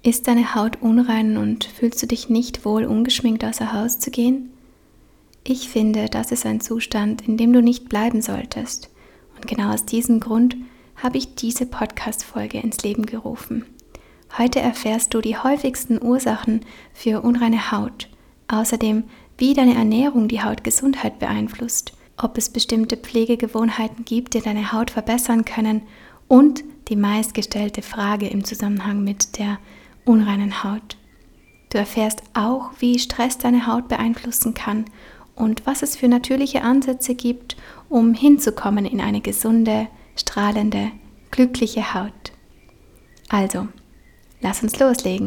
Ist deine Haut unrein und fühlst du dich nicht wohl, ungeschminkt außer Haus zu gehen? Ich finde, das ist ein Zustand, in dem du nicht bleiben solltest. Und genau aus diesem Grund habe ich diese Podcast-Folge ins Leben gerufen. Heute erfährst du die häufigsten Ursachen für unreine Haut. Außerdem, wie deine Ernährung die Hautgesundheit beeinflusst, ob es bestimmte Pflegegewohnheiten gibt, die deine Haut verbessern können und die meistgestellte Frage im Zusammenhang mit der unreinen Haut. Du erfährst auch, wie Stress deine Haut beeinflussen kann und was es für natürliche Ansätze gibt, um hinzukommen in eine gesunde, strahlende, glückliche Haut. Also, lass uns loslegen.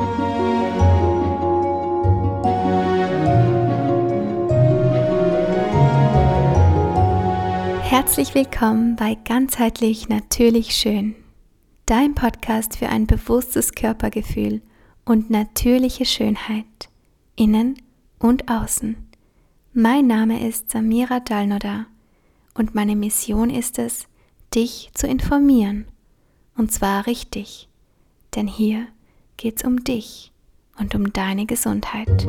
Herzlich willkommen bei Ganzheitlich Natürlich Schön, dein Podcast für ein bewusstes Körpergefühl und natürliche Schönheit, innen und außen. Mein Name ist Samira Dalnoda und meine Mission ist es, dich zu informieren. Und zwar richtig, denn hier geht's um dich und um deine Gesundheit.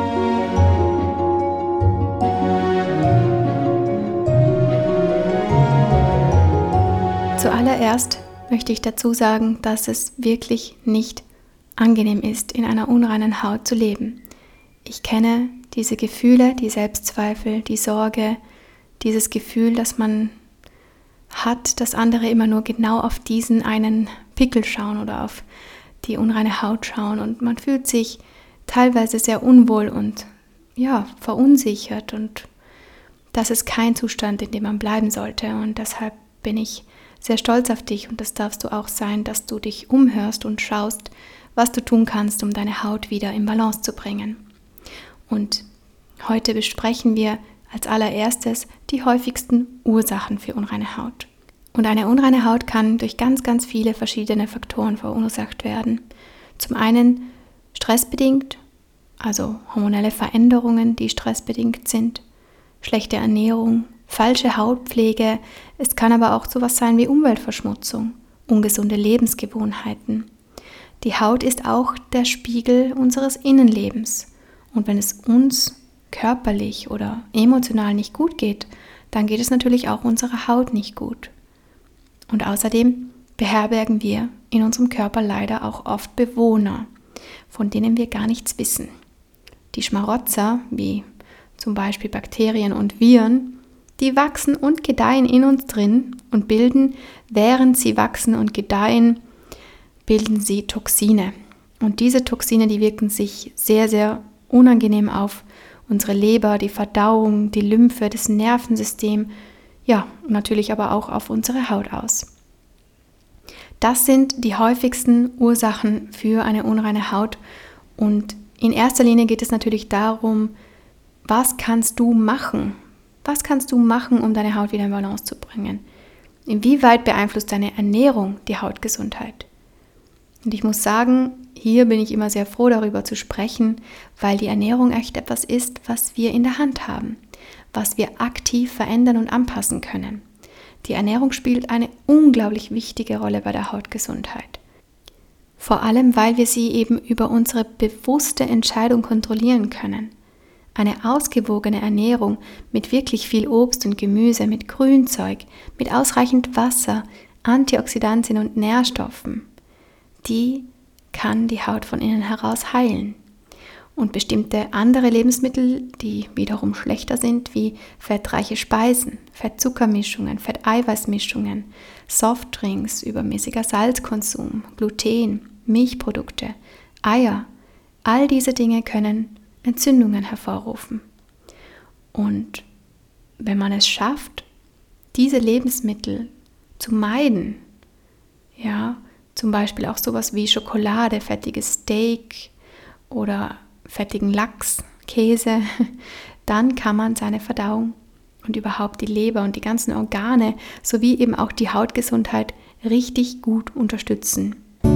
Zuallererst möchte ich dazu sagen, dass es wirklich nicht angenehm ist, in einer unreinen Haut zu leben. Ich kenne diese Gefühle, die Selbstzweifel, die Sorge, dieses Gefühl, dass man hat, dass andere immer nur genau auf diesen einen Pickel schauen oder auf die unreine Haut schauen und man fühlt sich teilweise sehr unwohl und verunsichert und das ist kein Zustand, in dem man bleiben sollte und deshalb bin ich sehr stolz auf dich und das darfst du auch sein, dass du dich umhörst und schaust, was du tun kannst, um deine Haut wieder in Balance zu bringen. Und heute besprechen wir als allererstes die häufigsten Ursachen für unreine Haut. Und eine unreine Haut kann durch ganz, ganz viele verschiedene Faktoren verursacht werden. Zum einen stressbedingt, also hormonelle Veränderungen, die stressbedingt sind, schlechte Ernährung, falsche Hautpflege, es kann aber auch sowas sein wie Umweltverschmutzung, ungesunde Lebensgewohnheiten. Die Haut ist auch der Spiegel unseres Innenlebens und wenn es uns körperlich oder emotional nicht gut geht, dann geht es natürlich auch unserer Haut nicht gut. Und außerdem beherbergen wir in unserem Körper leider auch oft Bewohner, von denen wir gar nichts wissen. Die Schmarotzer, wie zum Beispiel Bakterien und Viren, die wachsen und gedeihen in uns drin und bilden, während sie wachsen und gedeihen, bilden sie Toxine. Und diese Toxine, die wirken sich sehr, sehr unangenehm auf unsere Leber, die Verdauung, die Lymphe, das Nervensystem, und natürlich aber auch auf unsere Haut aus. Das sind die häufigsten Ursachen für eine unreine Haut und in erster Linie geht es natürlich darum, was kannst du machen? Was kannst du machen, um deine Haut wieder in Balance zu bringen? Inwieweit beeinflusst deine Ernährung die Hautgesundheit? Und ich muss sagen, hier bin ich immer sehr froh darüber zu sprechen, weil die Ernährung echt etwas ist, was wir in der Hand haben, was wir aktiv verändern und anpassen können. Die Ernährung spielt eine unglaublich wichtige Rolle bei der Hautgesundheit. Vor allem, weil wir sie eben über unsere bewusste Entscheidung kontrollieren können. Eine ausgewogene Ernährung mit wirklich viel Obst und Gemüse, mit Grünzeug, mit ausreichend Wasser, Antioxidantien und Nährstoffen, die kann die Haut von innen heraus heilen. Und bestimmte andere Lebensmittel, die wiederum schlechter sind, wie fettreiche Speisen, Fett-Zucker-Mischungen, Fett-Eiweiß-Mischungen, Softdrinks, übermäßiger Salzkonsum, Gluten, Milchprodukte, Eier, all diese Dinge können Entzündungen hervorrufen. Und wenn man es schafft, diese Lebensmittel zu meiden, zum Beispiel auch sowas wie Schokolade, fettiges Steak oder fettigen Lachs, Käse, dann kann man seine Verdauung und überhaupt die Leber und die ganzen Organe sowie eben auch die Hautgesundheit richtig gut unterstützen.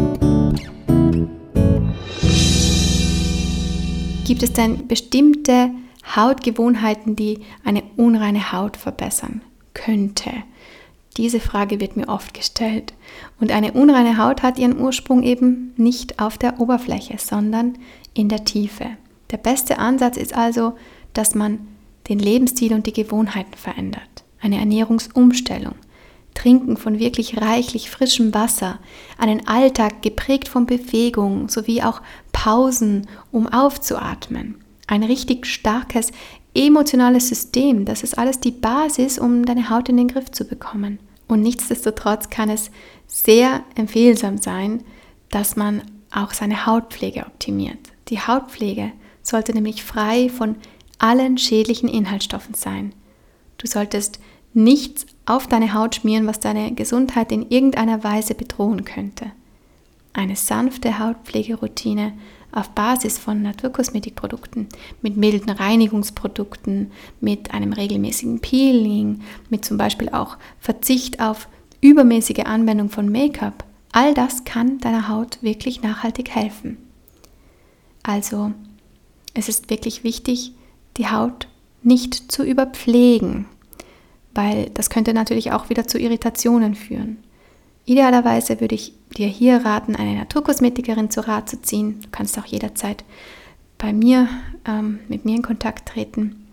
Gibt es denn bestimmte Hautgewohnheiten, die eine unreine Haut verbessern könnte? Diese Frage wird mir oft gestellt. Und eine unreine Haut hat ihren Ursprung eben nicht auf der Oberfläche, sondern in der Tiefe. Der beste Ansatz ist also, dass man den Lebensstil und die Gewohnheiten verändert. Eine Ernährungsumstellung, Trinken von wirklich reichlich frischem Wasser, einen Alltag geprägt von Bewegung sowie auch Pausen, um aufzuatmen. Ein richtig starkes emotionales System, das ist alles die Basis, um deine Haut in den Griff zu bekommen. Und nichtsdestotrotz kann es sehr empfehlsam sein, dass man auch seine Hautpflege optimiert. Die Hautpflege sollte nämlich frei von allen schädlichen Inhaltsstoffen sein. Du solltest nichts auf deine Haut schmieren, was deine Gesundheit in irgendeiner Weise bedrohen könnte. Eine sanfte Hautpflegeroutine auf Basis von Naturkosmetikprodukten, mit milden Reinigungsprodukten, mit einem regelmäßigen Peeling, mit zum Beispiel auch Verzicht auf übermäßige Anwendung von Make-up, all das kann deiner Haut wirklich nachhaltig helfen. Also, es ist wirklich wichtig, die Haut nicht zu überpflegen, weil das könnte natürlich auch wieder zu Irritationen führen. Idealerweise würde ich dir hier raten, eine Naturkosmetikerin zu Rat zu ziehen. Du kannst auch jederzeit mit mir in Kontakt treten.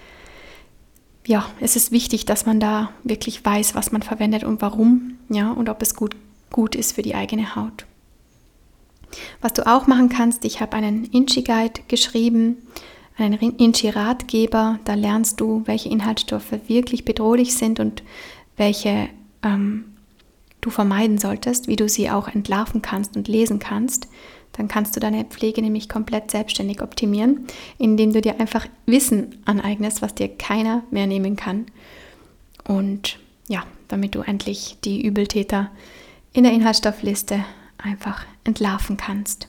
Ja, es ist wichtig, dass man da wirklich weiß, was man verwendet und warum, ja, und ob es gut ist für die eigene Haut. Was du auch machen kannst, ich habe einen Inchi-Guide geschrieben, einen Inchi-Ratgeber. Da lernst du, welche Inhaltsstoffe wirklich bedrohlich sind und welche du vermeiden solltest, wie du sie auch entlarven kannst und lesen kannst. Dann kannst du deine Pflege nämlich komplett selbstständig optimieren, indem du dir einfach Wissen aneignest, was dir keiner mehr nehmen kann. Und ja, damit du endlich die Übeltäter in der Inhaltsstoffliste einfach entlarven kannst.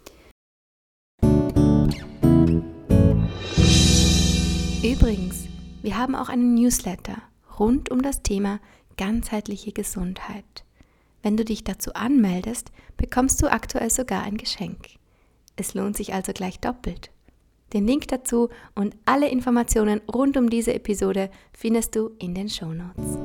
Übrigens, wir haben auch einen Newsletter rund um das Thema ganzheitliche Gesundheit. Wenn du dich dazu anmeldest, bekommst du aktuell sogar ein Geschenk. Es lohnt sich also gleich doppelt. Den Link dazu und alle Informationen rund um diese Episode findest du in den Shownotes.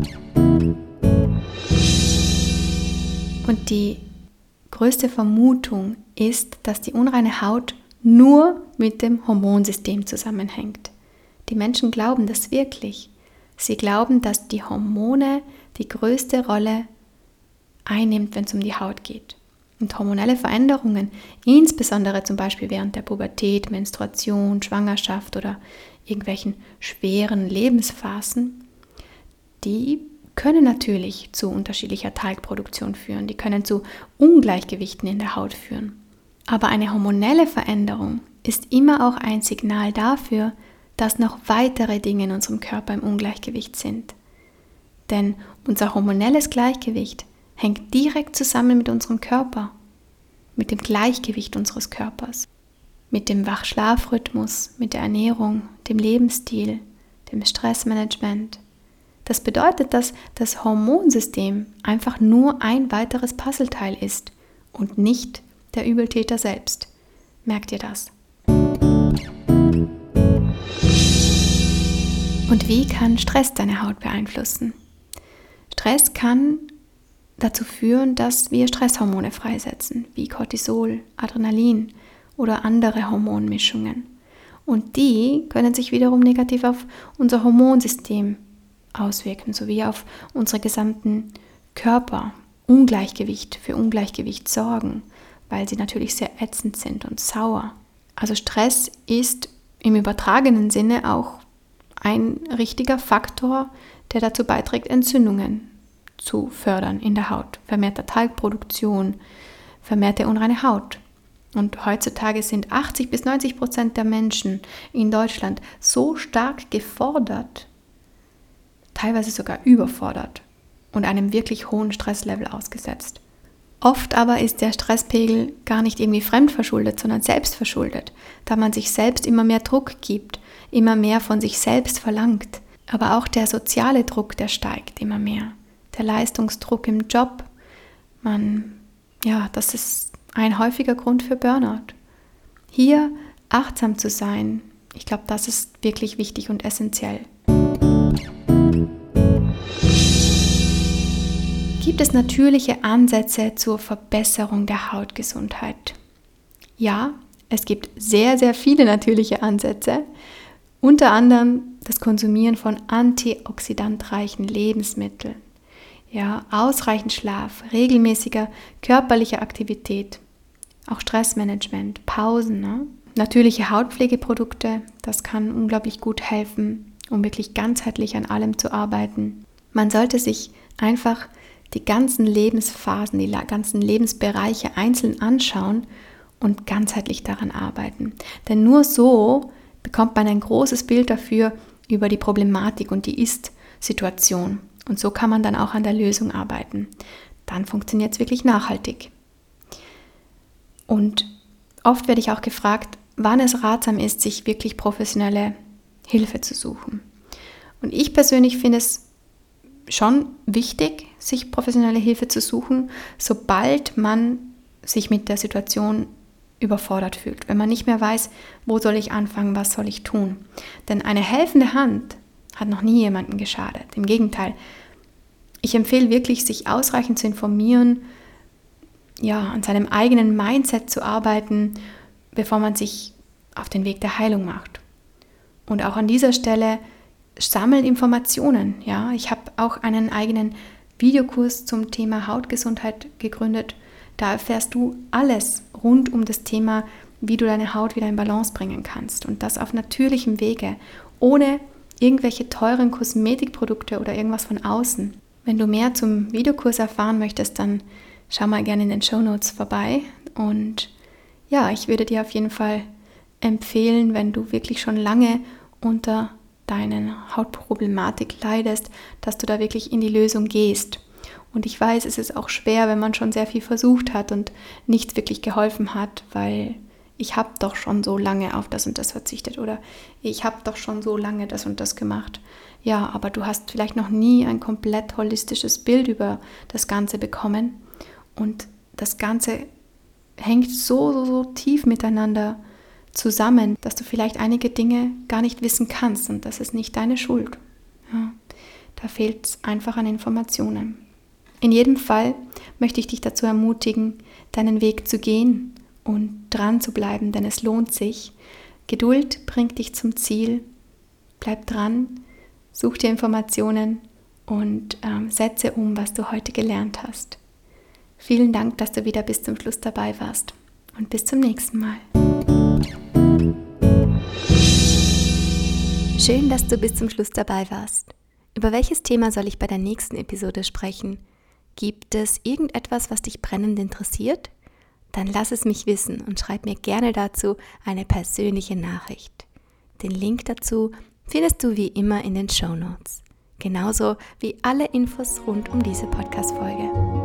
Und die größte Vermutung ist, dass die unreine Haut nur mit dem Hormonsystem zusammenhängt. Die Menschen glauben das wirklich. Sie glauben, dass die Hormone die größte Rolle einnimmt, wenn es um die Haut geht. Und hormonelle Veränderungen, insbesondere zum Beispiel während der Pubertät, Menstruation, Schwangerschaft oder irgendwelchen schweren Lebensphasen, die können natürlich zu unterschiedlicher Talgproduktion führen. Die können zu Ungleichgewichten in der Haut führen. Aber eine hormonelle Veränderung ist immer auch ein Signal dafür, dass noch weitere Dinge in unserem Körper im Ungleichgewicht sind. Denn unser hormonelles Gleichgewicht hängt direkt zusammen mit unserem Körper, mit dem Gleichgewicht unseres Körpers, mit dem Wach-Schlaf-Rhythmus, mit der Ernährung, dem Lebensstil, dem Stressmanagement. Das bedeutet, dass das Hormonsystem einfach nur ein weiteres Puzzleteil ist und nicht der Übeltäter selbst. Merkt ihr das? Und wie kann Stress deine Haut beeinflussen? Stress kann dazu führen, dass wir Stresshormone freisetzen, wie Cortisol, Adrenalin oder andere Hormonmischungen. Und die können sich wiederum negativ auf unser Hormonsystem auswirken, sowie auf unsere gesamten Körper. Für Ungleichgewicht sorgen, weil sie natürlich sehr ätzend sind und sauer. Also Stress ist im übertragenen Sinne auch ein richtiger Faktor, der dazu beiträgt, Entzündungen zu fördern in der Haut, vermehrte Talgproduktion, vermehrte unreine Haut. Und heutzutage sind 80-90% der Menschen in Deutschland so stark gefordert, teilweise sogar überfordert und einem wirklich hohen Stresslevel ausgesetzt. Oft aber ist der Stresspegel gar nicht irgendwie fremdverschuldet, sondern selbstverschuldet, da man sich selbst immer mehr Druck gibt, immer mehr von sich selbst verlangt. Aber auch der soziale Druck, der steigt immer mehr. Der Leistungsdruck im Job, das ist ein häufiger Grund für Burnout. Hier achtsam zu sein, ich glaube, das ist wirklich wichtig und essentiell. Gibt es natürliche Ansätze zur Verbesserung der Hautgesundheit? Ja, es gibt sehr, sehr viele natürliche Ansätze. Unter anderem das Konsumieren von antioxidantreichen Lebensmitteln. Ja, ausreichend Schlaf, regelmäßiger körperlicher Aktivität, auch Stressmanagement, Pausen, ne? Natürliche Hautpflegeprodukte, das kann unglaublich gut helfen, um wirklich ganzheitlich an allem zu arbeiten. Man sollte sich einfach die ganzen Lebensphasen, die ganzen Lebensbereiche einzeln anschauen und ganzheitlich daran arbeiten. Denn nur so bekommt man ein großes Bild dafür über die Problematik und die Ist-Situation. Und so kann man dann auch an der Lösung arbeiten. Dann funktioniert es wirklich nachhaltig. Und oft werde ich auch gefragt, wann es ratsam ist, sich wirklich professionelle Hilfe zu suchen. Und ich persönlich finde es schon wichtig, sich professionelle Hilfe zu suchen, sobald man sich mit der Situation überfordert fühlt. Wenn man nicht mehr weiß, wo soll ich anfangen, was soll ich tun. Denn eine helfende Hand hat noch nie jemandem geschadet. Im Gegenteil, ich empfehle wirklich, sich ausreichend zu informieren, ja, an seinem eigenen Mindset zu arbeiten, bevor man sich auf den Weg der Heilung macht. Und auch an dieser Stelle sammelt Informationen. Ja, ich habe auch einen eigenen Videokurs zum Thema Hautgesundheit gegründet. Da erfährst du alles rund um das Thema, wie du deine Haut wieder in Balance bringen kannst. Und das auf natürlichem Wege, ohne irgendwelche teuren Kosmetikprodukte oder irgendwas von außen. Wenn du mehr zum Videokurs erfahren möchtest, dann schau mal gerne in den Shownotes vorbei. Und ja, ich würde dir auf jeden Fall empfehlen, wenn du wirklich schon lange unter deiner Hautproblematik leidest, dass du da wirklich in die Lösung gehst. Und ich weiß, es ist auch schwer, wenn man schon sehr viel versucht hat und nichts wirklich geholfen hat, weil ich habe doch schon so lange auf das und das verzichtet oder ich habe doch schon so lange das und das gemacht. Ja, aber du hast vielleicht noch nie ein komplett holistisches Bild über das Ganze bekommen und das Ganze hängt so tief miteinander zusammen, dass du vielleicht einige Dinge gar nicht wissen kannst und das ist nicht deine Schuld. Ja, da fehlt es einfach an Informationen. In jedem Fall möchte ich dich dazu ermutigen, deinen Weg zu gehen und dran zu bleiben, denn es lohnt sich. Geduld bringt dich zum Ziel. Bleib dran, such dir Informationen und setze um, was du heute gelernt hast. Vielen Dank, dass du wieder bis zum Schluss dabei warst und bis zum nächsten Mal. Schön, dass du bis zum Schluss dabei warst. Über welches Thema soll ich bei der nächsten Episode sprechen? Gibt es irgendetwas, was dich brennend interessiert? Dann lass es mich wissen und schreib mir gerne dazu eine persönliche Nachricht. Den Link dazu findest du wie immer in den Shownotes. Genauso wie alle Infos rund um diese Podcast-Folge.